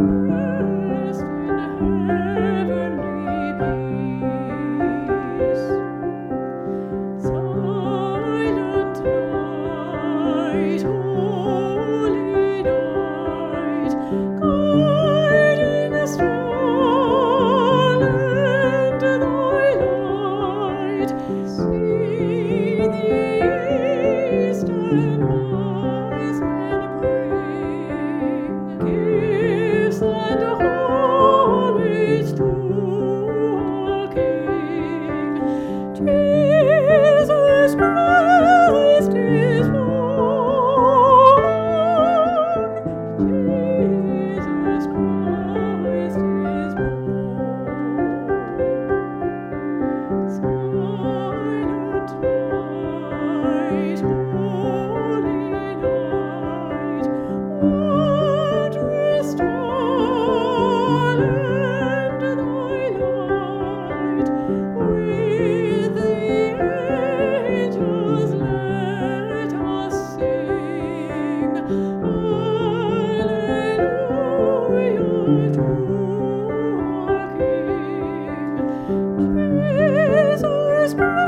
rest in heavenly peace. Silent night, holy night, guiding star, lend thy light. See the east and wise men bring gifts and homage to our King. Jesus Christ is born. Jesus Christ is born. Silent night, holy night, wondrous star, lend thy light. With the angels let us sing, Alleluia to our King. Jesus Christ